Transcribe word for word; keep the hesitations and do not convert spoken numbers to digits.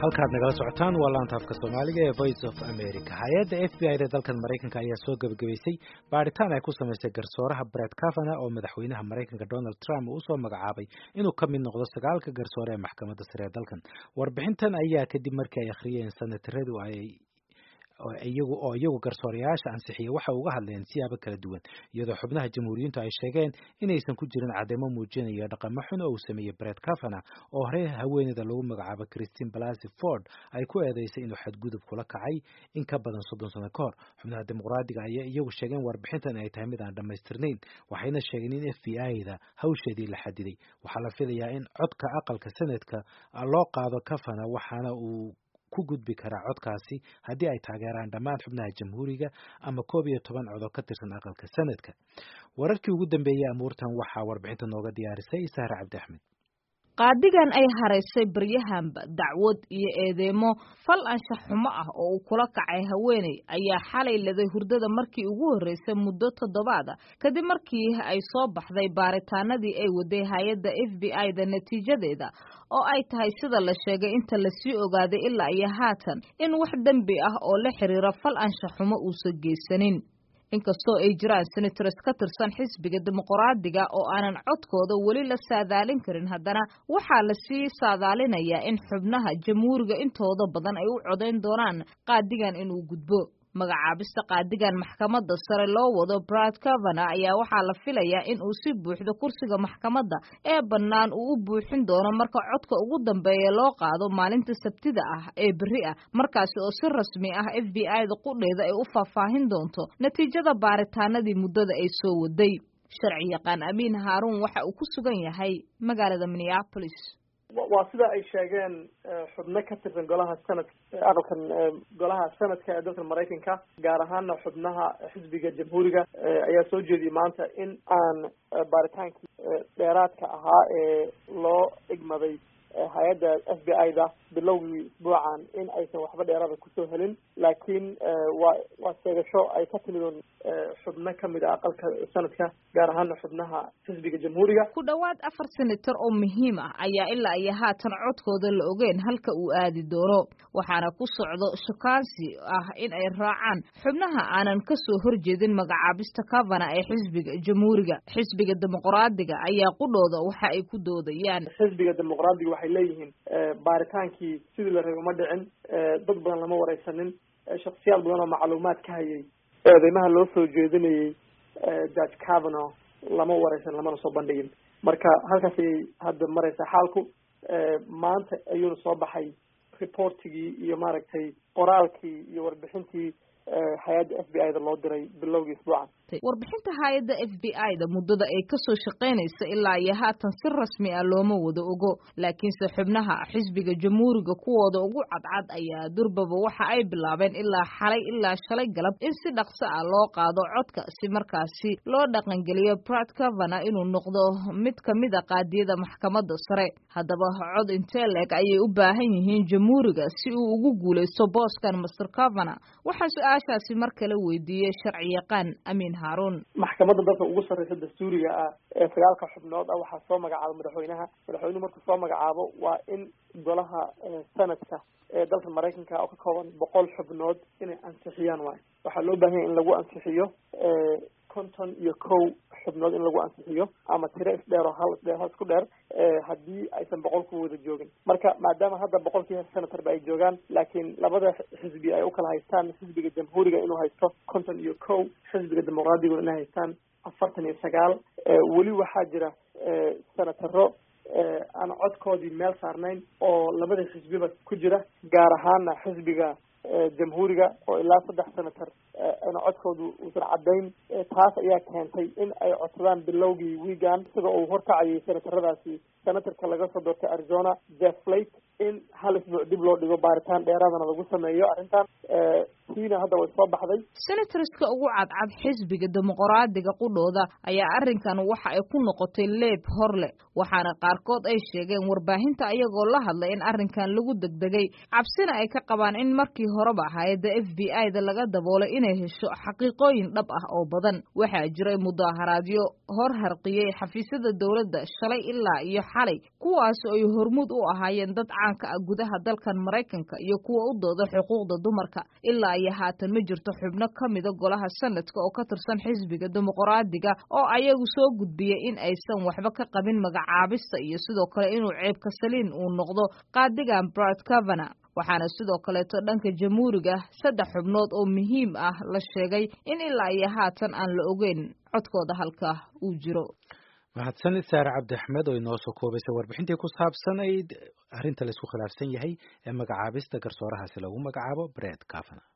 halkaad nagala socotaan waa laanta afka Soomaaliga ee Voice of America. Hay'adda F B I ee dalka Mareykanka ayaa soo gabagabaysay baaritaan ay ku sameysay garsooraha Brett Kavanaugh oo madaxweynaha Mareykanka Donald Trump uu soo magacaabay inuu ka mid noqdo sagaalka garsoore ee maxkamadda sare ee dalkan. Warbixintan ayaa kadib markii ay akhriyeen senataradu ay iyagu oo iyagu garsoorayaasha ansixiyay waxa uga hadleen siyaabo kala duwan iyadoo xubnaha jamhuuriyiintu ay sheegeen inaysan ku jirin cadeymo muujinaya dhaqamo xun oo uu sameeyay Brett Kavanaugh oo hore haweeneyda lagu magacaabo Christine Blasey Ford ay ku eedeysay inuu xadgudub kula kacay in ka badan soddon sano ka hor. Xubnaha dimuqraadiga ayaa iyagu sheegeen warbixintan ay tahay mid aan dhammaystirnayn waxayna sheegeen in F B I-da hawsheedii la xadiday. Waxaa la filayaa in codka aqalka Senatka loo qaado Kavanaugh waxaana uu ku gudbi karaa codkaasi haddii ay taageeraan dhammaan xubnaha jamhuuriga ama koob iyo toban cod oo ka tirsan aqalka Senatka. Wararkii ugu dambeeyay amuurtan waxaa warbixinta nooga diyaarisay Sahra Cabdi Axmed. qaadigan ay hareysay baryahanba dacwad iyo eedeemo fal anshax xumo ah oo uu kula kacay haweeney ayaa xalay laday hurdada markii ugu horeysay muddo toddobaad ah kadib markii ay soo baxday baaritaanadii ay waday hay'adda F B I-da natiijadeeda oo ay tahay sida la sheegay inta la sii ogaaday ilaa iyo haatan in wax dambi ah oo la xiriira fal anshax xumo uusan geysanin. inkastoo ay jiraan senators ka tirsan xisbiga dimuqraadiga oo aanan codkooda weli la saadaalin karin haddana waxaa la sii saadaalinayaa in xubnaha jamhuuriga intooda badan ay u codayn doonaan qaadigan inuu gudbo. magacaabista qaadigan maxkamadda sare loo wado Brett Kavanaugh ayaa waxaa la filayaa in uu si buuxdo kursiga maxkamadda ee bannaan uu u buuxin doono marka codka ugu dambeeya loo qaado maalinta sabtida ah ee berri ah markaasi oo si rasmi ah F B I-da qudheeda ay u faahfaahin doonto natiijada baaritaanadii muddada ay soo waday. sharci yaqaan Amiin Haarun waxa uu ku sugan yahay magaalada Minneapolis. waa sida ay sheegeen xubno ka tirsan golaha sanad aqalkan golaha sanadka ee dalka Mareykanka gaar ahaan xubnaha xisbiga jamhuuriga ayaa soo jeediyay maanta in aan baaritaankii dheeraadka ahaa ee loo igmaday hay'adda F B I-da bilowgii isbuucan in aysan waxba dheeraada kusoo helin laakiin waa waa sheegasho ay ka timid xubno ka mid ah aqalka sanadka gaar ahaan xubnaha xisbiga jamhuuriga. ku dhawaad afar senator oo muhiim ah ayaa ilaa iyo haatan codkooda la ogeyn halka uu aadi doono waxaana ku socdo shukaansi ah in ay raacaan xubnaha aanan ka soo horjeedin magacaabista Kavanaugh ee xisbiga jamhuuriga. xisbiga dimuqraadiga ayaa qudhooda waxa ay ku doodayaan xisbiga dimuqraadiga waxay leeyihiin baaritaankii sidii la rabay uma dhicin, dad badan lama wareysanin, shakhsiyaad badan oo macluumaad ka hayay eedeymaha loo soo jeedinayay Judge Kavanaugh lama wareysan lamana soo bandhigin. marka halkaas ayay hadda mareysaa xaalku. maanta ayuuna soo baxay reportigii iyo maaragtay qoraalkii iyo warbixintii hay'adda F B I-da loo diray bilowgii isbuucan. warbixinta hay'adda F B I-da muddada ay ka soo shaqeynaysa ilaa iyo haatan si rasmi ah looma wada ogo laakiinse xubnaha xisbiga jamhuuriga kuwooda ugu cadcad ayaa durbaba waxa ay bilaabeen ilaa xalay ilaa shalay galab in si dhaqso ah loo qaado codka si markaasi loo dhaqangeliyo Brett Kavanaugh inuu noqdo mid ka mid ah qaadiyada maxkamadda sare. haddaba cod intee leeg ayay u baahan yihiin jamhuuriga si uu ugu guuleysto booskan Mister Kavanaugh? waxaa su-aashaasi mar kale weydiiyey sharci yaqaan Amiin Haarun. maxkamadda dalka ugu sarreysa dastuuriga ah ee sagaalka xubnood ah waxaa soo magacaaba madaxweynaha. madaxweynuhu markuu soo magacaabo waa in golaha sanadka ee dalka Mareykanka oo ka kooban boqol xubnood inay ansixiyaan waay. waxaa loo baahan yahay in lagu ansixiyo konton iyo kow xubnood in lagu ansixiyo ama tiro isdheer oo hal isdheer hal isku dheer haddii aysan boqol ku wada joogin. marka maadaama hadda boqolkii senatarba ay joogaan laakiin labada xisbi ay u kala haystaan xisbiga jamhuuriga inuu haysto konton iyo kow xisbiga dimuqraadiga inay haystaan afartan iyo sagaal weli waxaa jira senataro aan codkoodii meel saarnayn oo labada xisbiba ku jira gaar ahaana xisbiga jamhuuriga oo ilaa saddex senator ana codkoodu uusan caddayn. taas ayaa keentay in ay codsadaan bilowgii wiigan isaga uu horkacayay senataradaasi senatarka laga soo doortay Arizona Jeff Flake in hal isbuuc dib loo dhigo baaritaan dheeraadana lagu sameeyo arrintan. tiina hadda way soo baxday. senatorska ugu cadcad xisbiga dimuqraadiga qudhooda ayaa arrinkan waxa ay ku noqotay leeb horle, waxaana qaarkood ay sheegeen warbaahinta ayagoo la hadlay in arrinkan lagu degdegay, cabsina ay ka qabaan in markii horeba hay'adda F B I da laga daboolay inay hesho xaqiiqooyin dhab ah oo badan. waxaa jiray mudaharaadyo hor harqiyey xafiisyada dowladda shalay ilaa iyo xalay, kuwaas oo ay hormuud u ahaayeen dad caanka ah gudaha dalkan Maraykanka iyo kuwa u dooda xuquuqda dumarka. ilaa iyo haatan ma jirto xubno ka mida golaha sanadka oo ka tirsan xisbiga dimuqraadiga oo ayagu soo gudbiyay in aysan waxba ka qabin magacaabista iyo sidoo kale inuu ceebka saliin uu noqdo qaadigan Brett Kavanaugh. waxaana sidoo kaleeto dhanka jamhuuriga saddex xubnood oo muhiim ah la sheegay in ilaa iyo haatan aan la ogeyn codkooda halka uu jiro. mahadsan Saare Cabdi Axmed oo inoo soo koobaysay warbixintii ku saabsanayd arrinta la isku khilaafsan yahay ee magacaabista garsoorahaasi lagu magacaabo Brett Kavanaugh.